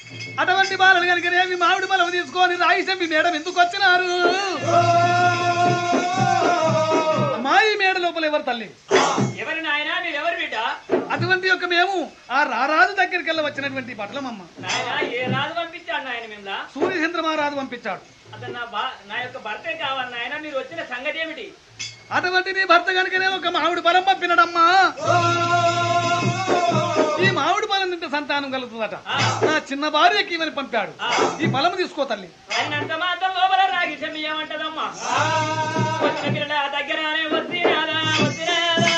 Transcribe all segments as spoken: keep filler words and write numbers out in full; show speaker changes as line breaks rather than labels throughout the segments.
అటువంటి బాలలు కనుకనేమి మామిడి బలం తీసుకొని రాయి చెప్పి మేడం ఎందుకు వచ్చినారు? అమ్మాయి మేడ లోపల ఎవరు తల్లి?
ఎవరి నాయనా మీరెవరు బిడ్డ?
అటువంటి యొక్క మేము ఆ రారాజు దగ్గరికి వెళ్ళ వచ్చినటువంటి పట్లమమ్మ.
నాయనా ఏ రాజు పంపించాడు నాయన మిమ్మల్ని?
సూర్యచంద్ర మహారాజు పంపించాడు.
అతను నా బా నా యొక్క భర్తే కావాలి నాయన. మీరు వచ్చిన సంగతి ఏమిటి?
అటువంటి నీ భర్త కనుకనే ఒక మామిడి బలం పంపినడమ్మా. ఈ మామిడి బలం తింటే సంతానం కలుగుతుందట. నా చిన్న భార్యకి ఇవని పంపాడు. ఈ బలం తీసుకో తల్లి.
అన్నంత మాత్రం లోపల రాగి చెమ్మియమంటదమ్మా. వచ్చిన పిల్లల దగ్గరనే వచ్చినారా వచ్చినారా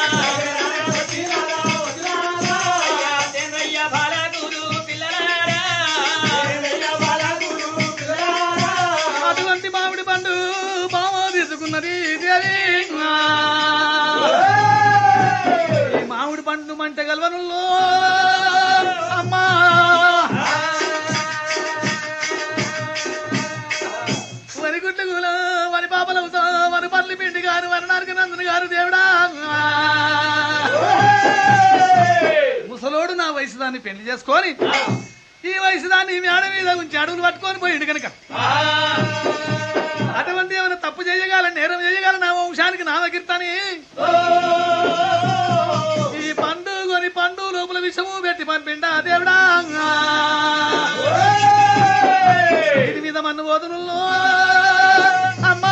దేవయ్య బాలగురు పిల్లలారా.
అటువంటి మామిడి పండు బామ తీసుకున్నది దేవి. ఈ మామిడి పండు మంట గల్వనుల్లో అమ్మా వరి గుడ్లు గుల వరి పాపలు వరి పల్లి పిండి గారు వరి నారక నందుని గారు దేవుడా. ముసలోడు నా వయసు దాన్ని పెళ్లి చేసుకొని ఈ వయసు దాన్ని మేడ మీద ఉంచి అడుగులు పట్టుకొని పోయిండు కనుక అటువంటి ఏమైనా తప్పు చేయగల నేరం చేయగల నా వంశానికి నామకీర్తని ఈ పండు కొని పండు లోపల విషము పెట్టి పంపిండా దేవుడా. ఇది మీద మన్ను బోధనుల్లో అమ్మా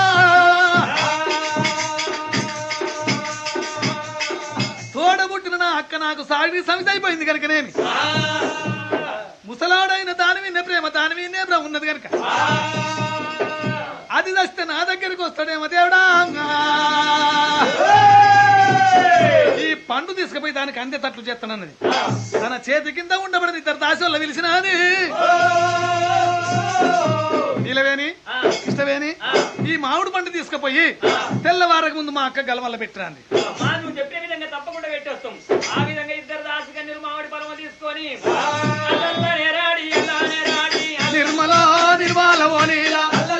తోడబుట్టిన నా అక్క నాకు సాగి సమితి అయిపోయింది కనుకనేమి ముసలాడైన దాని విన్నే ప్రేమ దాని విన్నే ప్రేమ ఉన్నది కనుక అది వస్తే నా దగ్గరికి వస్తాడేమో దేవుడా. ఈ పండు తీసుకుపోయి దానికి అందేటట్లు చేస్తానన్నది. తన చేతి కింద ఉండబడింది. ఇద్దరు దాసోళ్ళ పిలిచినది. నీలవేని ఇష్టవేని ఈ మామిడి పండు తీసుకుపోయి తెల్లవారకు ముందు మా అక్క గలవల్ల పెట్టినంది.
నువ్వు చెప్పే విధంగా తప్పకుండా పెట్టేస్తాం. ఆ విధంగా ఇద్దరు దాసుకన్యలు మామిడి పొలం తీసుకొని
నిర్మలా నిర్మల ఓనీలా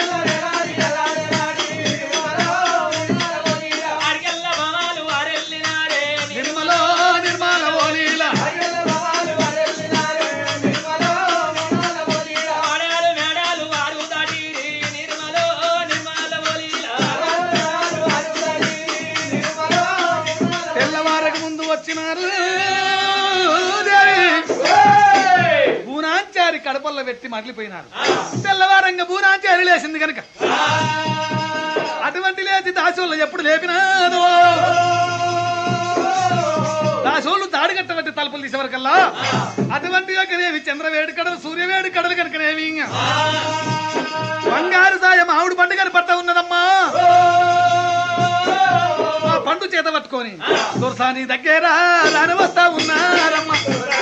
బూనాంచారి కడపల్లో పెట్టి మగిలిపోయినారు. తెల్లవారంగా బూనాంచారి లేచింది కనుక అటువంటి లేచి దాసోళ్ళు ఎప్పుడు లేపినాదో దాసోళ్ళు తాడిగట్టబట్టి తలుపులు తీసేవరకల్లా అటువంటి యొక్కనేవి చంద్రవేడి కడలు సూర్యవేడి కడలు కనుకనేవి బంగారు సాయ మామిడి పండుగని పట్ట ఉన్నదమ్మా. ఆ పండు చేత పట్టుకొని దొరసాని దగ్గర రాని వస్తా ఉన్నారమ్మా.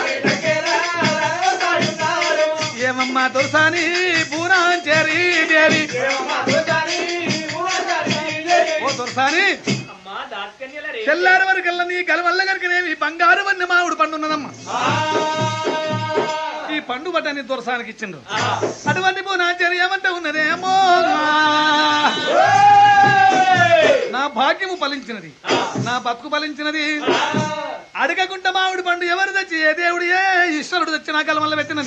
ఏమమ్మా దొరసాని బూనాంచేరి దేవి ఓ దొరసాని తెల్లారి వరకల్లా నీ గలవల్ల కనుకనేవి బంగారు వన్ని మామిడి పండు ఉన్నదమ్మా. ఈ పండు బట్టని దొరసానికి ఇచ్చిండు. అటువంటి బూనాంచేరి ఏమంటే ఉన్నదేమో నా భాగ్యము ఫలించినది నా బతుకు ఫలించినది. అడగకుండా మామిడి పండు ఎవరు తెచ్చి ఏ దేవుడు ఏ ఈశ్వరుడు తెచ్చి నా కల వల్ల పెట్టినది.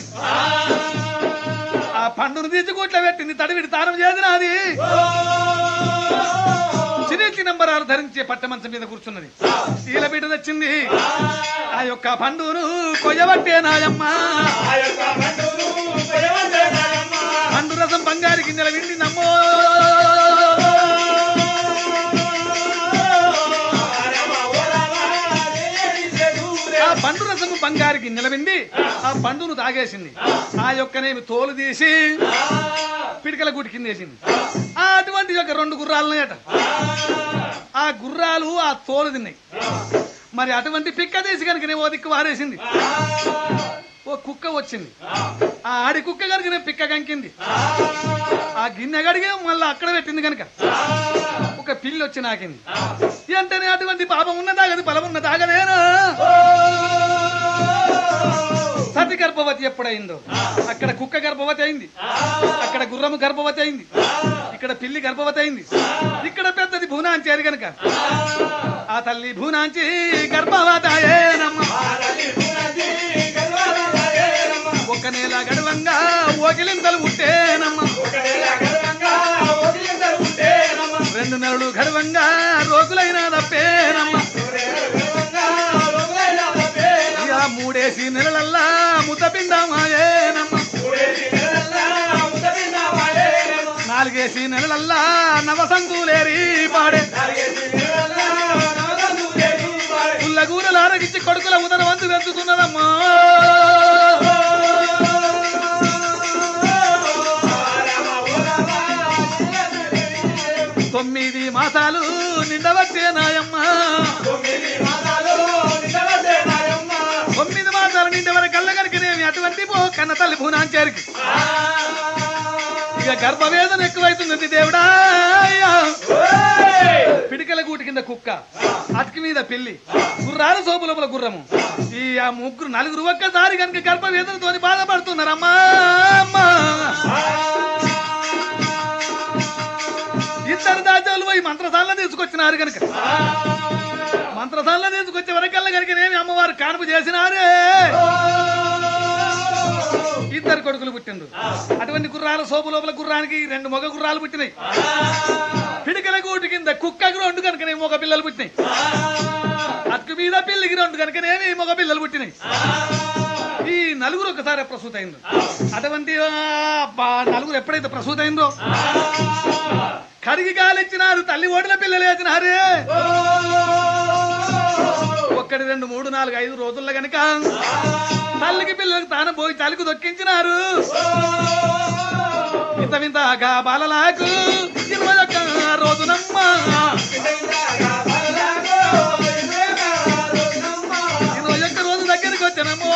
ఆ పండును తీసి కూట్ల పెట్టింది. తడివిడి తారం చేసినది. చిన్న చిన్నంబరాలు ధరించే పట్టమంచం మీద కూర్చున్నది. ఈల బిడ్డ తెచ్చింది. ఆ యొక్క పండును కొయ్యబట్టే నాయమ్మా. పండు రసం బంగారు గింజల విండి నమ్మో. పండు రసము బంగారికి నిలబింది. ఆ పండును తాగేసింది. ఆ యొక్కనేమి తోలు తీసి పిడికల గుడి కింద వేసింది. అటువంటి యొక్క రెండు గుర్రాలున్నాయట. ఆ గుర్రాలు ఆ తోలు తిన్నాయి. మరి అటువంటి పిక్క తీసి కనుక ఓ దిక్కు వారేసింది. ఓ కుక్క వచ్చింది. ఆ ఆడి కుక్క కనుక పిక్క కంకింది. ఆ గిన్నె గడిగే మళ్ళీ అక్కడ పెట్టింది కనుక ఒక పిల్లి వచ్చి నాకింది. ఎంతనే అటువంటి పాపం ఉన్నదాగది బలం ఉన్నదాగదేనా. సతి గర్భవతి ఎప్పుడైందో అక్కడ కుక్క గర్భవతి అయింది. అక్కడ గుర్రము గర్భవతి అయింది. ఇక్కడ పిల్లి గర్భవతి అయింది. ఇక్కడ పెద్దది భూనాంచేరి గనక ఆ తల్లి భూనాంచి గర్భవతాయేనమ్మ. ఒక నెల గడవంగా ఓకిలింతలు పుట్టేనమ్మ రెండు నెలలు గడవంగా రోజులైనా తప్పేనమ్మ ఇక మూడేసి నెలలల్లా ముద్దపిండమాయేనమ్మ నాలుగేసి నెలలల్లా నవసంతులేరి పాడే పుల్లగూరలు ఆరగించి కొడుకుల ఉదర వంతు వెతుకుతున్నదమ్మా తొమ్మిది మాసాలు నిండవచ్చే నాయమ్మ తొమ్మిది మాసాలు నిండే వరకు కళ్ళగనికినేమి అటువంటి పో కన్న తల్లి పూనాంచేరికి ఇక గర్భవేదన ఎక్కువైతుంది దేవుడా పిడికల గూటి కింద కుక్క అతికి మీద పిల్లి గుర్రాల సోపు లోపల గుర్రము ఈ ఆ ముగ్గురు నలుగురు ఒక్కసారి కనుక గర్భవేదనతో బాధపడుతున్నారమ్మా ఇద్దరు దాచాలు పోయి మంత్రసాలలో తీసుకొచ్చినారు కనుక మంత్రసాలలో తీసుకొచ్చే వరకల్లా కనుక నేమి అమ్మవారు కానుపు చేసినారే ఇద్దరు కొడుకులు పుట్టిండ్రు అటువంటి గుర్రాల సోపు లోపల గుర్రానికి రెండు మగ గుర్రాలు పుట్టినాయి పిడికల గూటి కింద కుక్కకు రెండు కనుకనే మగ పిల్లలు పుట్టినాయి అతుకు మీద పిల్లికి రెండు కనుకనేమి మగ పిల్లలు పుట్టినాయి ఈ నలుగురు ఒకసారి ప్రసూతి అయిందో అటువంటి నలుగురు ఎప్పుడైతే ప్రసూతి అయిందో కడిగి గాలిచ్చినారు తల్లి ఓడిన పిల్లలు వేసినారే ఒక్కటి రెండు మూడు నాలుగు ఐదు రోజుల్లో గనక తల్లికి పిల్లలకు తాను పోయి తల్లికి దొక్కించినారు ఇంత వింతగా బాలలకు ఇరవై ఒక్క రోజునమ్మ ఇరవై ఒక్క రోజు దగ్గరికి వచ్చానమ్మో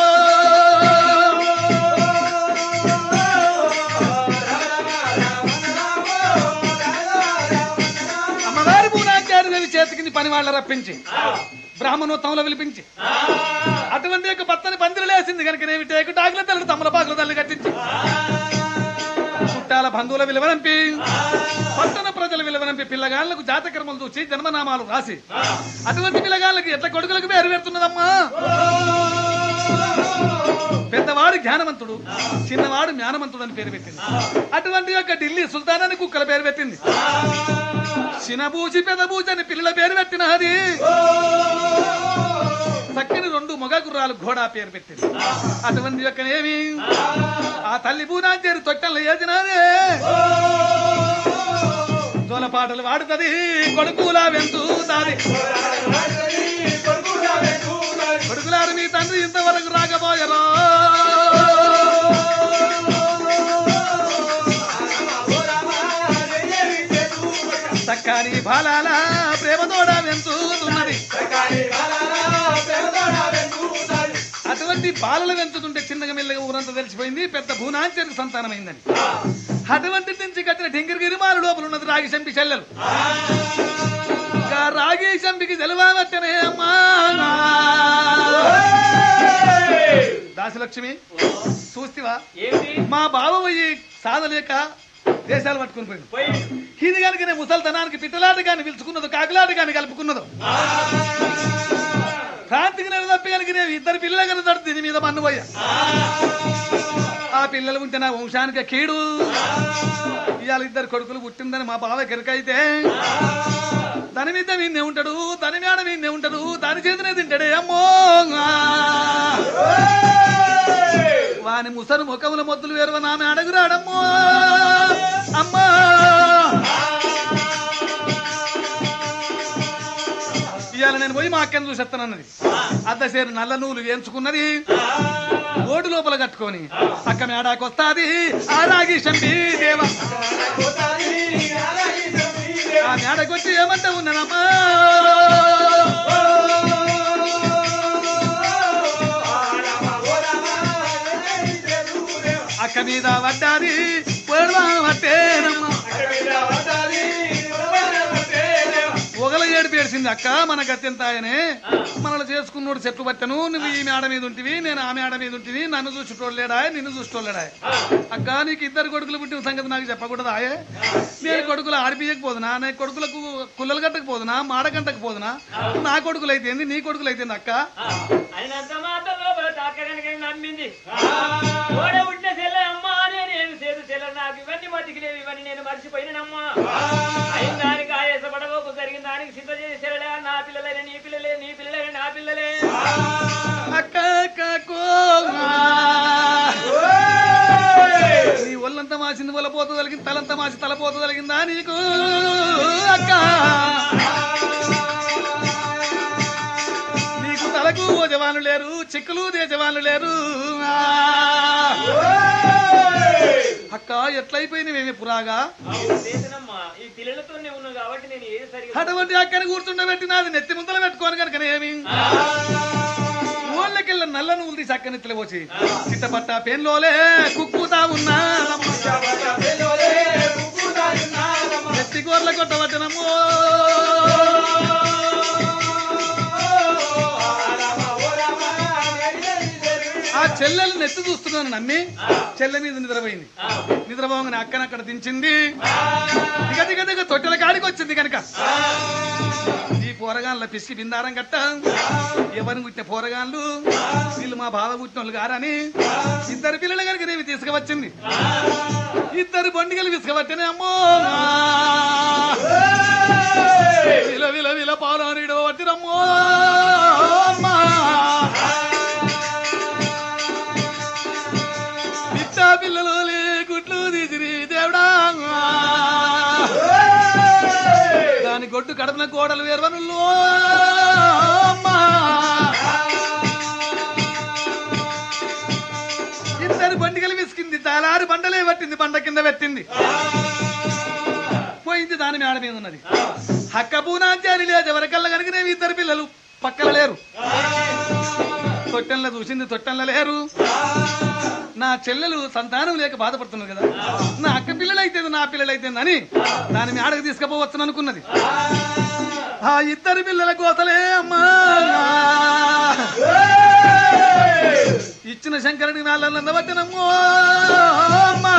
అమ్మగారి పూనాచార్య చేతికి పని వాళ్ళ రప్పించి బ్రాహ్మణోత్సవంలో పిలిపించి అటువంటి యొక్క భర్తని పందిరలేసింది కనుక నేమి టేకు టాకుల తల్లి తమలపాకుల తల్లి కట్టించి చుట్టాల బంధువుల విలువనంపి పట్టణ ప్రజల విలువనంపి పిల్లగాళ్లకు జాతకర్మలు చూసి జన్మనామాలు రాసి అటువంటి పిల్లగాళ్ళకి ఎట్లా కొడుకులకు పేరు పెడుతున్నదమ్మా పెద్దవాడు జ్ఞానవంతుడు చిన్నవాడు జ్ఞానవంతుడు అని పేరు పెట్టింది అటువంటి యొక్క ఢిల్లీ సుల్తాన్ అని కుక్కల పేరు పెట్టింది చిన్నబూచి పెదబూచి అని పిల్లల పేరు పెట్టినది చక్కని రెండు మొగ గుర్రాలు ఘోడా పేరు పెట్టింది అటువంటి యొక్క ఏమి ఆ తల్లి పూనాంచేరు తొట్టెల్లో వేసినదే జోల పాటలు వాడుతుంది కొడుకులా వెంతుతాది కొడుకులారు మీ తండ్రి ఇంతవరకు రాకపోయారా చక్కని బాలాల ప్రేమతోడ వెంచుతున్నది అటువంటి బాలలు వెంచుతుంటే చిన్నగా మెల్లగా ఊరంతా తెలిసిపోయింది పెద్ద భూనాంచరికి సంతానమైందని అటువంటి నుంచి కట్టిన ఢింగిరి గిరిమాల లోపల ఉన్నది రాగి శంపి చెల్లెలు రాగి శంపికి తెలవావచ్చనే అమ్మా దాసలక్ష్మి చూస్తివా మా బావ పోయి సాధలేక దేశాలు పట్టుకుని పోయింది ఇది కనుక నేను ముసల్తనానికి పిట్టలాట కానీ పిలుచుకున్నదో కాకులాట కానీ కలుపుకున్నదో క్రాంతికి నేను తప్పి కనుక నేను ఇద్దరు పిల్లలు కనుక తడు దీని మీద మన్ను పోయా ఆ పిల్లలు ఉంటే నా వంశానికి కీడు ఇవాళ ఇద్దరు కొడుకులు పుట్టిందని మా బావ కెరకైతే దాని మీద వీన్నే ఉంటాడు దాని మేడ వీన్నే ఉంటాడు దాని చేతనే తింటాడే అమ్మో వాని ముసరు ముఖముల మొద్దులు వేరువ నా మేడగురాడమ్మో అమ్మా ఇవాళ నేను పోయి మా అక్కని చూసేస్తానన్నది అద్దసేరు నల్ల నూలు వేయించుకున్నది ఓటు లోపల కట్టుకొని అక్క మేడాకి వస్తాది ఆ రాగి శంభి దేవ ఆ మేడకు వచ్చి ఏమంటా ఉన్నానమ్మా అక్క మీద పడ్డాది పట్టేనమ్మా ఒకల ఏడు పేర్చింది అక్క మన గత్యంత ఆయనే మనల్ని చేసుకున్నోడు చెట్లు పట్టను నువ్వు ఈ మేడ మీద ఉంటివి నేను ఆ మేడ మీద ఉంటివి నన్ను చూసుకోలేడా నిన్ను చూసుకోలేడా అక్క నీకు ఇద్దరు కొడుకులు పుట్టిన సంగతి నాకు చెప్పకూడదా నేను కొడుకులు ఆడిపియకపోదునా నేను కొడుకులకు కుల్లలు కట్టకపోదునా మాడ గంటకు పోదునా నా కొడుకులు అయితేంది నీ కొడుకులు అయితేంది అక్క
అక్క కనుక నమ్మింది ఓడ ఉంటే చెల్ల అమ్మా నేనేమి చేదు చెల్ల నాకు ఇవన్నీ మతికి లేవు ఇవన్నీ నేను మర్చిపోయినమ్మా అయిన దానికి ఆయాసపడబోకు జరిగిన దానికి సిద్ధ చేసి చెల్లెలే నా పిల్లలే నీ పిల్లలే నీ పిల్లలే నా పిల్లలే
అక్క నీ ఒళ్ళంతా మాసింది ఒళ్ళపోత కలిగింది తలంతా మాసి తలపోత కలిగిందా నీకు అక్క నీకు తలకు ఓ జవాన్లు లేరు చిక్కులు దే జవాన్లు లేరు అక్క ఎట్లయిపోయింది మేమే పురాగా
ఈ పిల్లలతో ఉన్నావు కాబట్టి నేను ఏది సరిగా
అటువంటి అక్కని కూర్చుండబెట్టి నాది నెత్తి ముందర పెట్టుకోను కనుకనేమి ఊళ్ళకెళ్ళ నల్ల నువ్వులు తీసి అక్కని ఎత్తులపోచి చిట్టపట్ట పెన్లోలే కుక్కుతా ఉన్నా నెత్తి కూరల కొట్టవచ్చనమ్మో ఆ చెల్లెలు నెత్తి చూస్తున్నాను నమ్మి చెల్లె మీద నిద్రపోయింది నిద్రపోగానే అక్కన అక్కడ దించింది దిగ దిగ దిగ తొట్టెల కాడికి వచ్చింది కనుక ఈ పోరగాళ్ళ పిసికి బిందారం కట్ట ఎవరిని పుట్టిన పోరగాళ్ళు వీళ్ళు మా బావ పుట్టిన వాళ్ళు గారని ఇద్దరు పిల్లలు కనుక నేవి తీసుకువచ్చింది ఇద్దరు బొండిగలు తీసుకువచ్చనే అమ్మో విల విల విల పాలనీడో వచ్చినమ్మో అమ్మా పిల్లలు గుడ్లు తీసిరి దేవుడా దాని గొడ్డు కడపన గోడలు వేర్వనుల్లో ఇద్దరు బండిగలు విసికింది చాలారు బండలే పట్టింది బండ కింద పెట్టింది పోయింది దాని మేడ మీద ఉన్నది హక్క పూనాచారి లేదు ఎవరికల్లా కనుక ఇద్దరు పిల్లలు పక్కన లేరు తొట్టెల్లో చూసింది తొట్టెల్లో లేరు నా చెల్లెలు సంతానం లేక బాధపడుతున్నారు కదా నా అక్క పిల్లలు అయితే నా పిల్లలు అయితే అని దాని మేడకు తీసుకుపోవచ్చును అనుకున్నది ఆ ఇద్దరు పిల్లల కోతలే అమ్మా ఇచ్చిన శంకరుడికి నాళ్ళ పట్టినమ్మో అమ్మా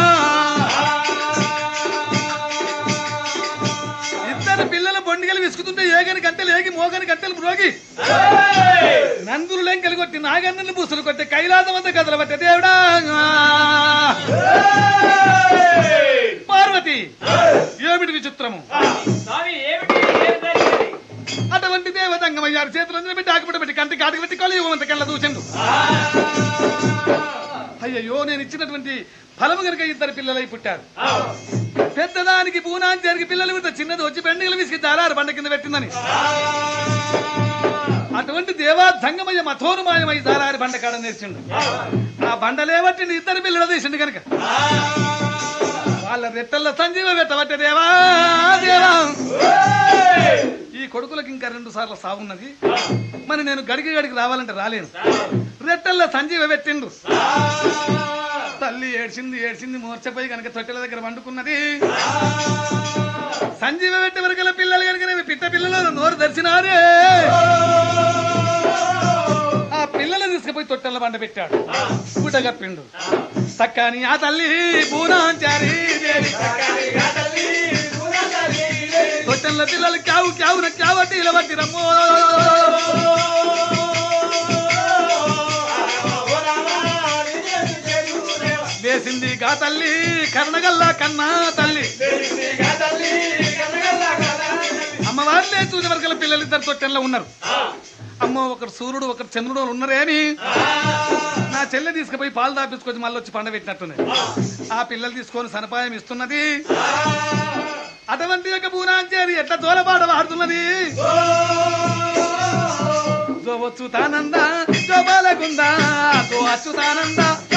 ఇద్దరు పిల్లల బొండిగలు విసుకుతుంటే ఏగని గంటలు ఏగి మోగని గంటలు మ్రోగి నందులు లెంకలు కొట్టి నాగన్నలు బూసులు కొట్టి కైలాసం అంతా కథలు పట్టే దేవుడా పార్వతి ఏమిటి విచిత్రము అటువంటి దేవతంగమయ్యారు చేతులందరూ పెట్టి ఆకుపడి పెట్టి కంటి కాటికి పెట్టి కొలిమంత కళ్ళ దూచండు అయ్యయ్యో నేను ఇచ్చినటువంటి ఫలము కనుక ఇద్దరు పిల్లలై పుట్టారు పెద్దదానికి పూనాంచారికి పిల్లలు మీద చిన్నది వచ్చి పెండుగలు విసికి జారారు బండ కింద పెట్టిందని అటువంటి దేవా ధంగమయ్య మథోరుమాయమై జారారి బండ కాడ నేర్చిండు ఆ బండలేవట్టి ఇద్దరు పిల్లలు తీసిండు కనుక వాళ్ళ రెట్టల్లో సంజీవ పెట్టబట్టే దేవా దేవా ఈ కొడుకులకు ఇంకా రెండు సార్లు సాగున్నది మరి నేను గడికి గడికి రావాలంటే రాలేను రెట్టల్లో సంజీవ పెట్టిండు తల్లి ఏడ్చింది ఏడ్చింది మూర్చపోయి కనుక తొట్టెల దగ్గర వండుకున్నది సంజీవ పెట్టే వరకల పిల్లలు కనుక పిట్ట పిల్లలు నోరు దర్శనారే ఆ పిల్లలు తీసుకుపోయి తొట్టెల బండ పెట్టాడు గుడ్డ కప్పిండు సక్కాని ఆ తల్లి పూనాంచారి తొట్టెల పిల్లలు క్యావు క్యావున క్యావట్టి ఇలా పట్టి రమ్మో వేసింది గా తల్లి కర్ణగల్లా కన్నా తల్లి అమ్మవారినే చూసే వరకల పిల్లలు ఇద్దరు తొట్టెల్లో ఉన్నారు అమ్మ ఒకరు సూర్యుడు ఒకరు చంద్రుడు ఉన్నారే అని నా చెల్లె తీసుకుపోయి పాలు దాపించుకొని మళ్ళీ వచ్చి పండ పెట్టినట్టున్నది ఆ పిల్లలు తీసుకొని సనపాయం ఇస్తున్నది అటువంటి యొక్క పూనాంచేరి ఎట్లా తోలపాట వాడుతున్నది జో వచ్చుతానంద జో బాలకుందా జో అచ్యుతానంద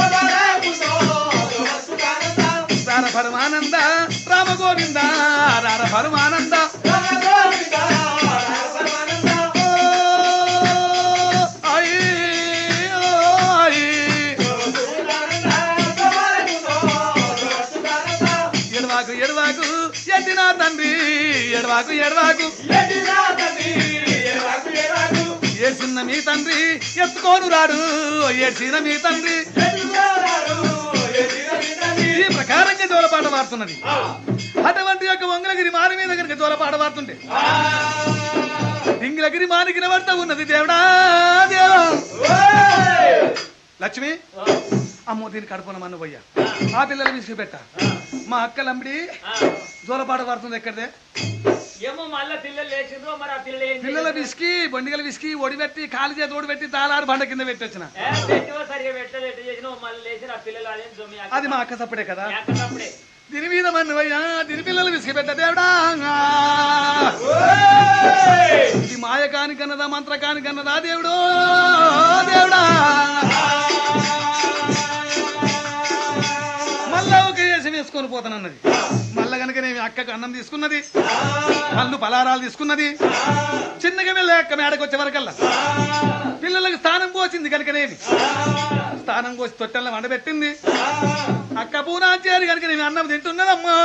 రార పరమానంద రామ గోవింద రార పరమానంద ఎడవాకు ఎడవాకు ఎట్టినా తండ్రి ఎడవాకు ఎడవాకు ఏడ్చిన మీ తండ్రి ఎత్తుకోను రాడు ఏడ్చిన మీ తండ్రి ఈ ప్రకారంగా జోలపాట వాడుతున్నది అటువంటి యొక్క వంగలగిరి మారి మీద కనుక జోలపాట వాడుతుంటే డింగిలగిరి మానికి పడతా ఉన్నది దేవుడా దేవా లక్ష్మి అమ్మో దీన్ని కడుపునమన్న పోయ్యా ఆ పిల్లలు విసిగి పెట్ట మా అక్కలంబడి జోలపాట పడుతుంది ఎక్కడిదే
ఏమో మళ్ళా పిల్లలు లేచిండ్రో మరి ఆ పిల్లలు ఏం
పిల్లల విసికి బొండిగల విసికి ఒడిపెట్టి కాలు చేతి ఓడిపెట్టి తాళారు బండ కింద పెట్టి వచ్చిన
పెట్టివో సరిగా పెట్టలేదు ఎట్లా చేసినా మళ్ళీ లేచిన ఆ పిల్లలు అదేం జొమ్మి
అది మా అక్క సప్పుడే కదా
అప్పుడే
దీని మీద మన్నవయ్యా దీని పిల్లలు విసిగి పెట్ట దేవుడా ఇది మాయకాని కన్నదా మంత్రకాని కన్నదా దేవుడు దేవుడా మళ్ళా ఒక వేషం వేసుకొని పోతానన్నది మళ్ళా కనుక నేను అక్కకు అన్నం తీసుకున్నది పళ్ళు పలారాలు తీసుకున్నది చిన్నగా వెళ్ళే అక్క మేడకు వచ్చే వరకల్లా పిల్లలకు స్థానం పోసింది కనుకనేమి స్థానం పోసి తొట్టెల్లో వండబెట్టింది అక్క పూనాచేరి కనుక నేను అన్నం తింటున్నదమ్మా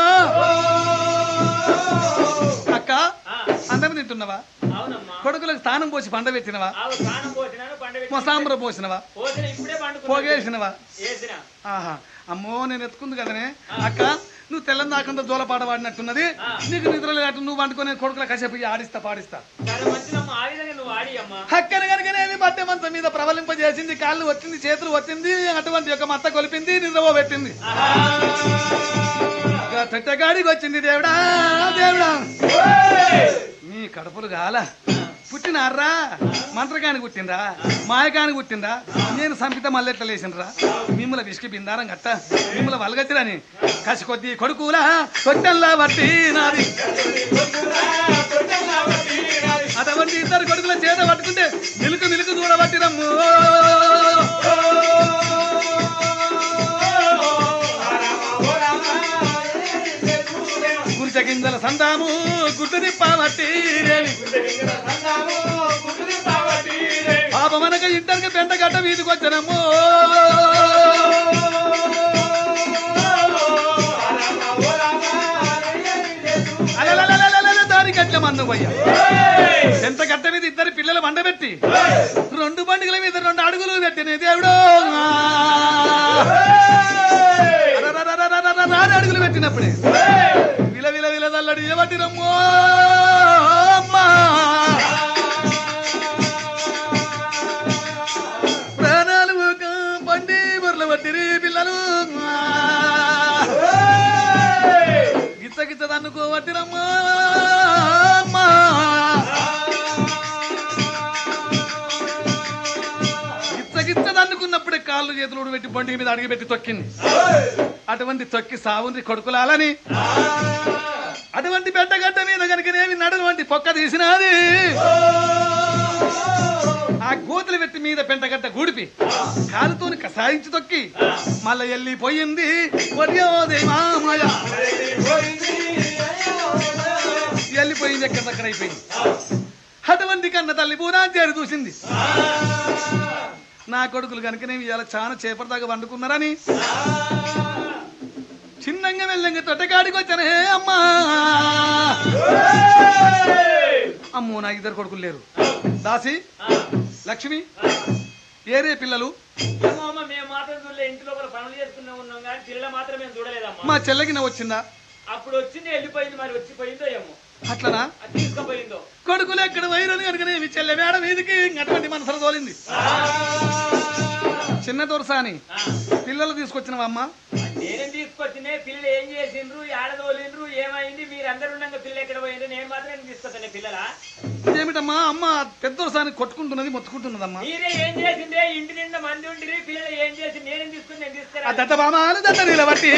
అక్క అన్నం తింటున్నావా కొడుకులకు స్థానం పోసి పండ పెట్టినవా మొసాంబర పోసినవా పోగేసినవా ఆహా అమ్మో నేను ఎత్తుకుంది కదనే అక్క నువ్వు తెల్లని దాకంతా జోలపాట పాడినట్టున్నది నీకు నిద్ర లేనట్టు నువ్వు వండుకొని కొడుకుల కసేపు ఆడిస్తా పాడిస్తా అక్కన కనుకనేది మధ్య మంచం మీద ప్రబలింపజేసింది కాళ్ళు వచ్చింది చేతులు వచ్చింది అటువంటి యొక్క మత్త కొలిపింది నిద్రపో పెట్టింది తట్టగాడికి వచ్చింది దేవుడా దేవుడా నీ కడుపులు గాల పుట్టినారా మంత్రకానికి పుట్టిండ్రా మాయకానికి పుట్టిండ్రా నేను సంపిత మల్లెట్ల లేచినరా మిమ్మల విసికి బిందారం గట్ట మిమ్మల వలగచ్చిరని కసి కొద్ది కొడుకులా కొట్టల్లా బట్టి నాది అటువంటి ఇద్దరు కొడుకుల చేత పట్టుకుంటే నిలుకు నిలుకు చూడబట్టిరమ్ము గురిచ గింజల సందాము గుడ్డు నిప్పాబట్టి పాపమనక ఇంటర్కి పెంట గడ్డ వీధికి వచ్చనమ్మో దాని గట్ల మన్ను పోయ్యా ఎంత గట్ట మీద ఇద్దరు పిల్లలు వండబెట్టి రెండు బండిగల మీద రెండు అడుగులు పెట్టిన దేవుడు నాడు అడుగులు పెట్టినప్పుడే విల విల విల దల్లడి ఏబట్టిరమ్మో ప్రాణాలు బండి బొర్ల పట్టిరి పిల్లలు గిచ్చ గిచ్చ దన్నుకోబట్టిరమ్మా గిచ్చ గిచ్చ దన్నుకున్నప్పుడే కాళ్ళు చేతులు పెట్టి బండి మీద అడిగి పెట్టి తొక్కింది అటువంటి తొక్కి సావుని కొడుకులాలని అటువంటి పెద్దగడ్డ మీద కనుకనేమి నడువంటి పొక్క తీసినది ఆ గోతులు పెట్టి మీద పెంటగడ్డ గూడిపి కాలుతోని కసాయించి తొక్కి మళ్ళా వెళ్ళిపోయింది వెళ్ళిపోయింది ఎక్కడక్కడ అయిపోయింది అటువంటి కన్న తల్లి పూనాచేరి చూసింది నా కొడుకులు కనుకనేమి ఇలా చాలా చేపడదాకా వండుకున్నారని చిన్నంగా వెళ్ళంగా తొట్టకాడికి వచ్చానే అమ్మా అమ్మో నాకు ఇద్దరు కొడుకులు లేరు దాసి లక్ష్మి ఏరే పిల్లలు మా చెల్లగిన వచ్చిందా
అప్పుడు వచ్చింది వెళ్ళిపోయింది మరి వచ్చిపోయిందో ఏమో
అట్లనా
తీసుకుపోయిందో
కొడుకులు ఎక్కడ వైరని కనుకనే మీ చెల్లె మేడ మీదికి అటువంటి మనసులు తోలింది చిన్న దొరసాని పిల్లలు తీసుకొచ్చినవమ్మ
నేనేం తీసుకొచ్చినే పిల్లలు ఏం చేసిండ్రు ఏడదోలిండ్రు ఏమైంది మీరందరూ ఉండగా పిల్ల ఎక్కడ పోయిండ్రు నేను మాత్రం తీసుకొచ్చాను పిల్లల
ఏమిటమ్మా అమ్మ పెద్ద దొరసాని కొట్టుకుంటున్నది మొత్తుకుంటున్నదమ్మా
మీరే ఏం చేసిందే ఇంటి నిండా మంది ఉండి పిల్లలు ఏం చేసి నేనేం తీసుకుని నేను తీసుకురా
దత్త బామాలు దత్త నిలబట్టి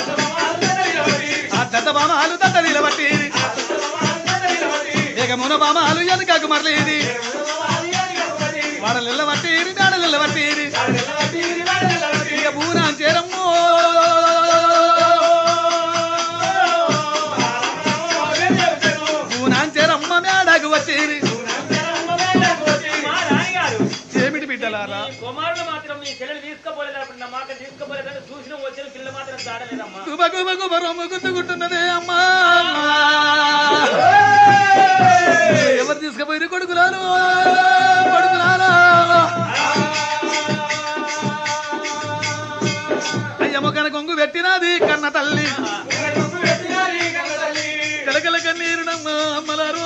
ఆ దత్త బామాలు దత్త నిలబట్టి ఏకమున బామాలు వెనకకు మరలేది వాడలిల్ల పట్టేది దాడలిల్ల పట్టేది ఇక పూనాం చేరమ్మో పూనాం చేరమ్మ మేడకు వచ్చేది ఏమిటి బిడ్డలారా
కుమారుడు మాత్రం మీ పిల్లలు తీసుకోపోలేదు నా మాట తీసుకోపోలేదంటే చూసిన వచ్చిన పిల్లలు మాత్రం దాడలేదమ్మా
గుబ గుబ గుబ రొమ్మ గుర్తుకుంటున్నదే అమ్మా ఎవరు తీసుకుపోయి కొడుకులాను కొడుకులాను అయ్యమ్మ కన కొంగు పెట్టినది కన్న తల్లి కలకల కన్నీరునమ్మ అమ్మలారు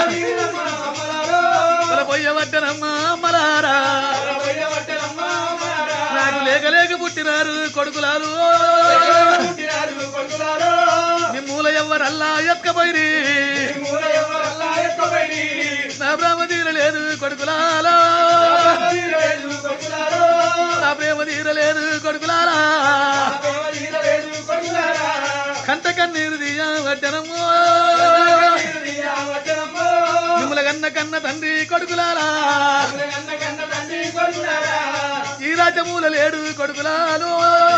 పొయ్యబట్టనమ్మ అమ్మలారా లేక లేక పుట్టినారు కొడుకులారు మిమ్మూల ఎవ్వరల్లా ఎత్కపోయి నా ప్రేమ తీరలేదు కొడుకులారా నా ప్రేమ తీరలేదు కొడుకులారా కంట కన్నీరు దియా వడ్డనము మిమ్మల కన్న కన్న తండ్రి కొడుకులారా ఈ రాజమూల లేడు కొడుకులాలు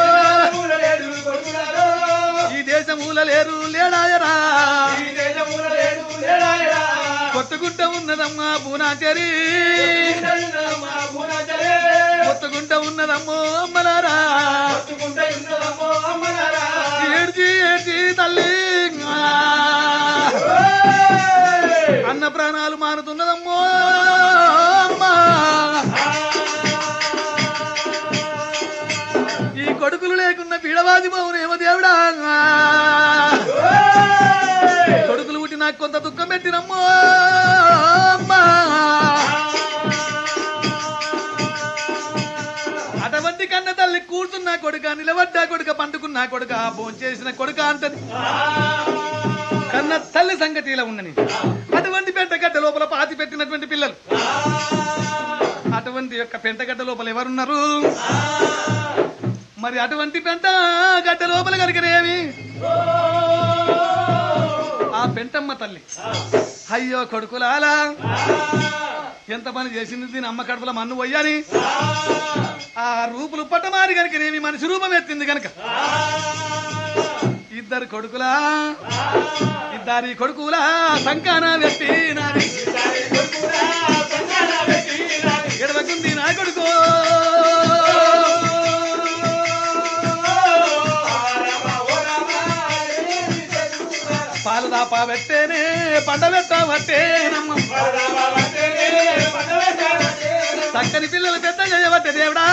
ఈ దేశమూల లేరు లేడాయరా కొత్తగుంట ఉన్నదమ్మా పూనాచరి కొత్తగుంట ఉన్నదమ్మో అమ్మలారా ఏడ్చి ఏడ్చి తల్లి అన్న ప్రాణాలు మారుతున్నదమ్మో అమ్మా ఈ కొడుకులు లేకున్న పీడవాది మౌనేమో దేవుడా కొడుకులు పుట్టి నాకు కొంత దుఃఖం పెట్టినమ్మో అమ్మా అటువంటి కన్న తల్లి కూర్చున్న కొడుక నిలబడ్డా కొడుక పండుకున్న కొడుక భోంచేసిన కొడుక అంటది కన్న తల్లి సంగతి ఇలా ఉండని అటువంటి పెంటగడ్డ లోపల పాతి పెట్టినటువంటి పిల్లలు అటువంటి యొక్క పెంటగడ్డ లోపల ఎవరున్నారు మరి అటువంటి పెంట గడ్డ లోపల కనుకనేమి ఆ పెంటమ్మ తల్లి అయ్యో కొడుకులాలా ఎంత పని చేసింది దీని అమ్మ కడుపుల మన్ను పోయాని ఆ రూపులు పట్టమారి కనుకనేమి మనిషి రూపం ఎత్తింది కనుక ఇద్దరు కొడుకులా ఇద్దరి కొడుకులా సంకాన పెట్టినాది ఎడవకుంది నా కొడుకు పాలు దాపా పెట్టేనే పండ పెట్టబట్టేనమ్మ చక్కని పిల్లలు పెద్ద చేయబట్టే దేవుడా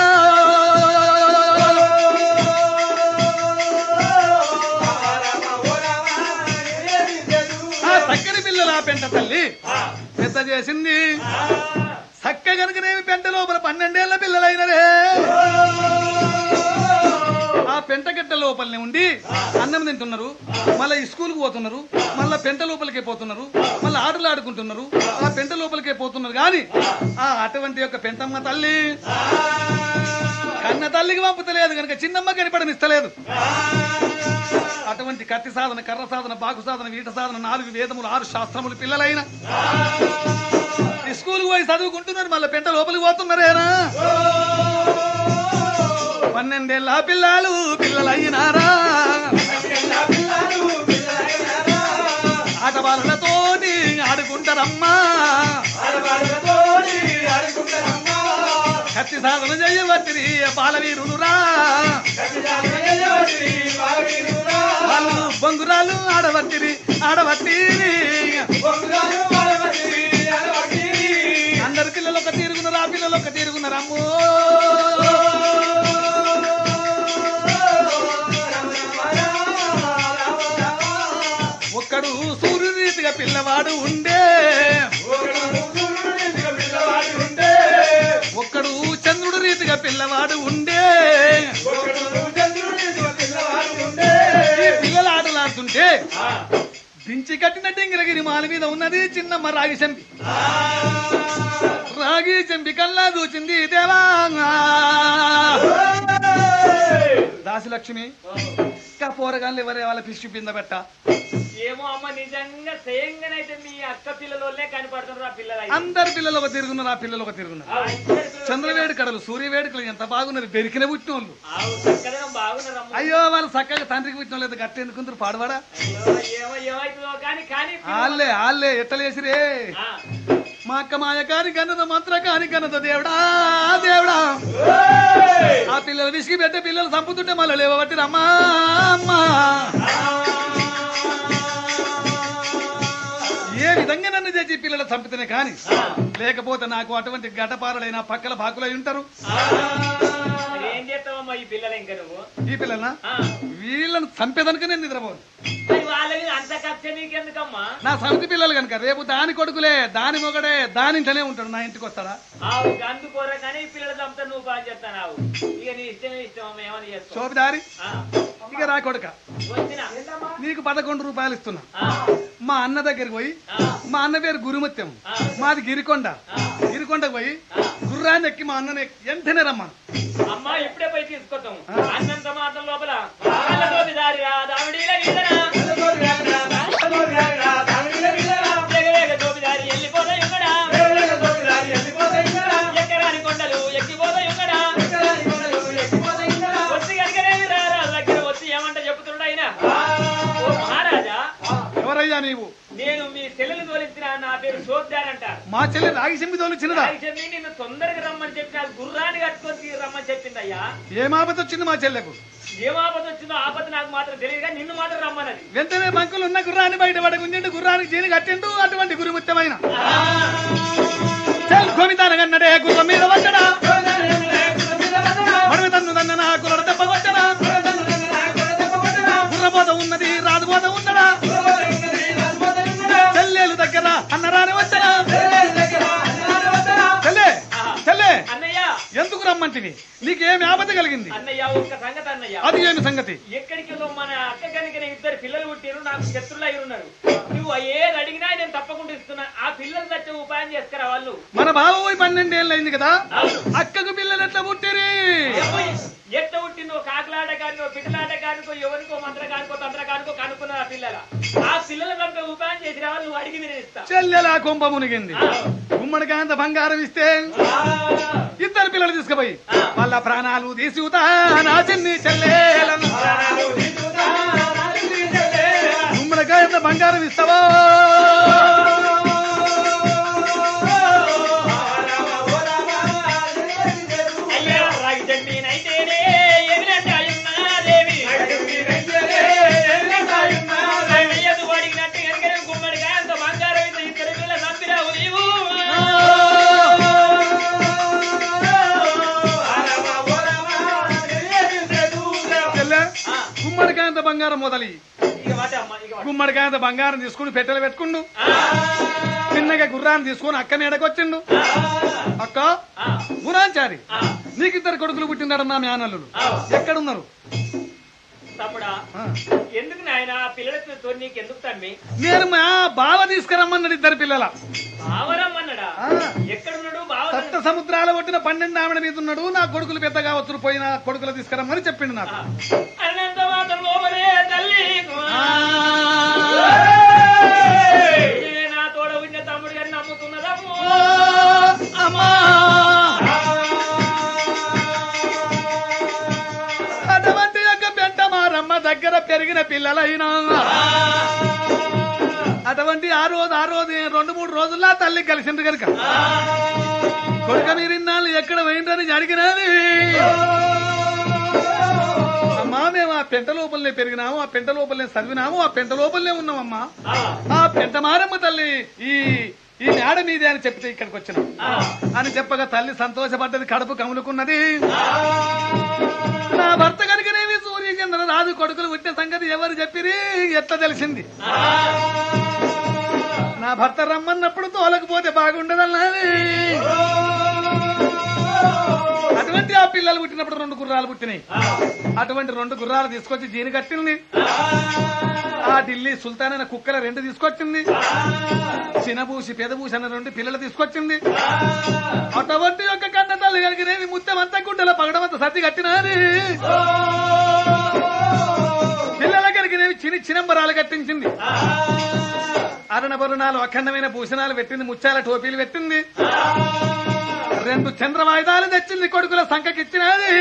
ఆ చక్కని పిల్లలు ఆ పెంట తల్లి పెద్ద చేసింది చక్క కనుకనేమి పెంట లోపల పన్నెండేళ్ల పిల్లలైనరే ఆ పెంటగడ్డ లోపలనే ఉండి అన్నం తింటున్నారు మళ్ళీ స్కూల్కి పోతున్నారు మళ్ళా పెంట లోపలికే పోతున్నారు మళ్ళీ ఆటలు ఆడుకుంటున్నారు ఆ పెంట లోపలికే పోతున్నారు కానీ ఆ అటువంటి యొక్క పెంటమ్మ తల్లి కన్న తల్లికి పంపుతలేదు కనుక చిన్నమ్మ కనిపడనిస్తలేదు అటువంటి కత్తి సాధన కర్ర సాధన బాకు సాధన వీట సాధన నాలుగు వేదములు ఆరు శాస్త్రములు పిల్లలైన స్కూల్కి పోయి చదువుకుంటున్నారు మళ్ళీ పెంట లోపలికి పోతున్నారేనా పన్నెండేళ్ళ పిల్లలు పిల్లలయ్యినారా ఆటవాళ్ళతోటి ఆడుకుంటారమ్మా కత్తి సాధన చేయవచ్చిరి బాలవీరులురా వాళ్ళు బొంగురాలు ఆడవచ్చిరి ఆడవట్టిరి అందరు పిల్లలు ఒక తీరుగున్నారు ఆ పిల్లలు ఒక తీరుగున్నారమ్మో ఒక్కడు సూర్యుని రీతిగా పిల్లవాడు ఉండే ఒక్కడు చంద్రుడు రీతిగా పిల్లవాడు ఉండే ఈ పిల్లలు ఆటలాడుతుంటే దించి కట్టిన డింగిరగిరి మాల మీద ఉన్నది చిన్నమ్మ రాగి చెంపి రాగి చెంపి కల్లా దూచింది దేవా దాసిలక్ష్మి ఇంకా పోరగాళ్ళు ఎవరే వాళ్ళ పిచ్చి పింద పెట్ట
ఏమో అమ్మ నిజంగా సేయంగానైతే మీ అక్క పిల్లలే కనపడుతున్నారు ఆ పిల్లలు
అందరు పిల్లలు ఒక తిరుగున్నారు ఆ పిల్లలు ఒక తిరుగున్నారు చంద్రవేడి కడలు సూర్య వేడుకలు ఎంత బాగున్నారు బెరికిన పుట్టిన వాళ్ళు
బాగున్నారు
అయ్యో వాళ్ళు చక్కగా తండ్రికి పుట్టిన లేదు గట్టి ఎందుకుంటారు పాడవాడా
ఏమైతుందో కానీ కానీ
ఆళ్ళే ఆళ్ళే ఎట్టలేసిరే మా అక్క మాయ కాని కన్నద మంత్ర కాని కన్నద దేవుడా దేవుడా ఆ పిల్లలు విసిగి పెట్టే పిల్లలు చంపుతుంటే మళ్ళీ లేవబట్టి రమ్మా అమ్మా ఏ విధంగా నన్ను చేసి పిల్లలు చంపితేనే కాని లేకపోతే నాకు అటువంటి గడ్డపారలైన పక్కల బాకులై ఉంటారు
ఏం చేస్తావమ్మా ఈ పిల్లలు ఇంకా నువ్వు
ఈ పిల్లల వీళ్ళని చంపేదనుక నేను నిద్రపోను
వాళ్ళకి అంత అంత కక్ష నీకెందుకమ్మా?
నా సమితి పిల్లలు కనుక రేపు దాని కొడుకులే దాని మొగడే దాని ఇంట్లోనే ఉంటాడు, నా ఇంటికి వస్తాడా?
ఆవు అందుకోరా కానీ పిల్లల చంపుతా నువ్వు బాగా చెప్తాను. ఇక నీ ఇష్టమే ఇష్టం అమ్మ, ఏమని చేస్తావు?
శోభిదారి ఇక రా కొడుక,
వచ్చినా
నీకు పదకొండు రూపాయలు ఇస్తున్నా.
ఆ,
మా అన్న దగ్గరికి పోయి, మా అన్న పేరు గురుమత్యం, మాది గిరికొండ, గిరికొండకు పోయి గుర్రాన్ని ఎక్కి మా అన్నని వెంటనే రమ్మను.
అమ్మా ఇప్పుడే పోయి తీసుకొద్దాం. అన్నంత మాత్రం లోపల దారి రా దావిడీల వీధనా. వేగవేగ జోబిదారి వెళ్ళిపోతాయి ఉమ్మడా, ఎక్కరాని కొండలు ఎక్కిపోతాయి ఉమ్మడా. వచ్చి కనుకనే రారాజు దగ్గర వచ్చి ఏమంట చెబుతున్నాడు ఆయన. ఓ మహారాజా,
ఎవరయ్యా నీవు?
నేను మీ చెల్లెలు తోలించిన, నా పేరు శోభ్దానంట.
మా చెల్లి రాగి చెంబి తోలిచ్చినదా?
చెప్పి నిన్ను తొందరగా రమ్మని చెప్పిన, గుర్రాన్ని కట్టుకొని రమ్మని చెప్పింది అయ్యా.
ఏం ఆపద వచ్చింది మా చెల్లెకు?
ఏం ఆపద వచ్చిందో ఆపద నాకు మాత్రం తెలియదు, నిన్ను మాత్రం రమ్మన్నది.
వెంటనే బంకులు ఉన్న గుర్రాన్ని బయట పడకుండి గుర్రానికి జీని కట్టిండు. అటువంటి గురుముత్యమైన గోమితానగన్నడే గుర్రం మీద వచ్చడా, మడవి తన్ను దన్న కుర్ర దెబ్బ వచ్చడా, గుర్రబోత ఉన్నది రాజుబోత ఉన్నడా, చెల్లెలు దగ్గర అన్నరాని వచ్చడా. చెల్లె చెల్లె
అన్నయ్య
ఎందుకు రమ్మంటివి? నీకేమి ఆపద కలిగింది?
అన్నయ్య ఒక్క సంగతి అన్నయ్య.
అది ఏమి సంగతి?
ఎక్కడికి మన అక్క కనుక ఇద్దరు పిల్లలు పుట్టిరు, నాకు శత్రులు అయి ఉన్నారు. నువ్వు ఏది అడిగినా నేను తప్పకుండా ఇస్తున్నా. ఆ పిల్లలు వచ్చే ఉపాయం చేసుకురా వాళ్ళు.
మన బావ పోయి పన్నెండేళ్ళు అయింది కదా, అక్కకు పిల్లలు ఎట్లా పుట్టిరి?
ఎట్ట పుట్టిందో కాకులాట కానికో పిల్లలాట కానికో ఎవరికో మంత్రకానికో తంత్రకానికో కనుక్కున్నారు ఆ పిల్లల. ఆ పిల్లల కంటే ఉపాయం చేసి రావాలి, నువ్వు అడిగి నేను ఇస్తా.
చెల్లెలా కొంప మునిగింది. గుమ్మడికాంత బంగారం ఇస్తే ఇద్దరు పిల్లలు తీసుకుపోయి వాళ్ళ ప్రాణాలు తీసుకుతా నా చిన్ని చెల్లెలను. గుమ్మడికాంత బంగారం ఇస్తావా?
అయ్యా రాగి చండీనైతేనే ఎగిరంటే అయ్యున్నాదేవి, అయ్యదు అడిగినట్టు కనుక గుమ్మడికాయ అంత బంగారం ఇంత ఇద్దరు పిల్ల చంపిరావు నీవు.
గుమ్మడికాయంత బంగారం మొదలి
ఇక వాటే అమ్మ, ఇక వాటే.
గుమ్మడికాయంత బంగారం తీసుకుని పెట్టెలు పెట్టుకుండు. చిన్నగా గుర్రాన్ని తీసుకుని అక్క నీడకొచ్చిండు. అక్క గురాంచారి, నీకు ఇద్దరు కొడుకులు పుట్టినాడు నా మేనల్లుడు ఎక్కడున్నారు?
తమ్ముడా ఎందుకు నాయన పిల్లలతో నీకు ఎందుకు తమ్మి?
నేను మా బావ తీసుకురమ్మన్నాడు ఇద్దరు పిల్లల.
బావరమ్మన్నాడా? ఎక్కడున్నాడు బావ?
సప్త సముద్రాల ఒట్టిన పన్నెండు ఆవిడ మీద ఉన్నాడు. నా కొడుకులు పెద్దగా వచ్చులు పోయిన కొడుకులు తీసుకురమ్మని చెప్పిండు నాకు.
అన్నంత మాత్రం లోపలే తల్లి నా తోడ ఉన్న తమ్ముడు గారిని నమ్ముతున్నదమ్ము.
అటువంటి యొక్క పెంట మారమ్మ దగ్గర పెరిగిన పిల్లలైనా అటువంటి ఆ రోజు ఆ రోజు రెండు మూడు రోజుల్లో తల్లి కలిసింది కనుక కొడుక మీరిన్నాళ్ళు ఎక్కడ పోయిందని అడిగినది. అమ్మా మేము ఆ పెంట లోపలనే పెరిగినాము, ఆ పెంట లోపలనే చదివినాము, ఆ పెంట లోపలనే ఉన్నామమ్మా. ఆ పెంట మారమ్మ తల్లి ఈ ఈ మేడ మీదే అని చెప్తే ఇక్కడికి వచ్చినాం అని చెప్పగా తల్లి సంతోషపడ్డది, కడుపు కములుకున్నది. నా భర్త కనుకనేవి సూర్యచంద్ర రాజు కొడుకులు పుట్టిన సంగతి ఎవరు చెప్పిరి ఎట్లా తెలిసింది? నా భర్త రమ్మన్నప్పుడు తోలకపోతే బాగుండదన్నది. అటువంటి ఆ పిల్లలు పుట్టినప్పుడు రెండు గుర్రాలు పుట్టినాయి. అటువంటి రెండు గుర్రాలు తీసుకొచ్చి జీని కట్టింది. ఆ ఢిల్లీ సుల్తాన్ అనే కుక్కల రెండు తీసుకొచ్చింది. చినబూసి పెదబూసి అన్న రెండు పిల్లలు తీసుకొచ్చింది. అటువంటి యొక్క కన్న తల్లి కలిగినవి ముత్తమంతా గుడ్డల పగడమంతా సర్ది కట్టినది. పిల్లల కలిగినవి చిన్న చినంబరాలు కట్టించింది. అరుణభరుణాలు అఖండమైన భూషణాలు పెట్టింది. ముత్యాల టోపీలు పెట్టింది. రెండు చంద్రవాయుధాలు తెచ్చింది. కొడుకుల సంఖకిచ్చినది.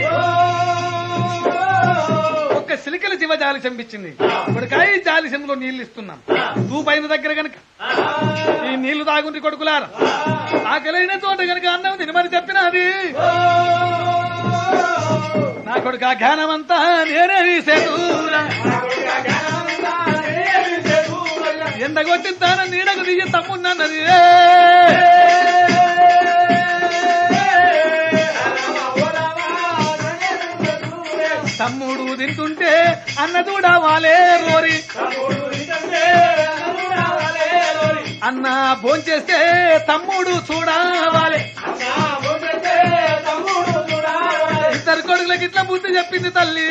ఒక్క సిలికల జీవ జాలి చెంపించింది. కొడుకాయి జాలి చెంబులో నీళ్లు ఇస్తున్నాం. తూపైన దగ్గర గనక ఈ నీళ్లు తాగుంది కొడుకులారా. ఆకలైన చోట గనక అన్నం తినమని చెప్పినది. నా కొడుకు ఆ జ్ఞానమంతా నేనే తీసేదూరా, ఎండగొట్టిస్తాన నీడకు దిగి తమ్మున్నది. తమ్ముడు తింటుంటే అన్న చూడ వాలే రోరి, అన్న భోంచేస్తే తమ్ముడు చూడాలి ఇద్దరు కొడుకులకి ఇట్లా బుద్ధి చెప్పింది తల్లి.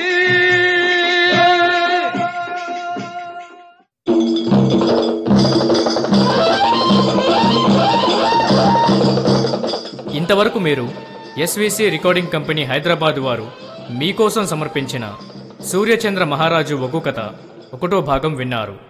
ఇంతవరకు మీరు ఎస్విసి రికార్డింగ్ కంపెనీ హైదరాబాద్ వారు మీకోసం సమర్పించిన సూర్యచంద్ర మహారాజు ఒగ్గు కథ ఒకటో భాగం విన్నారు.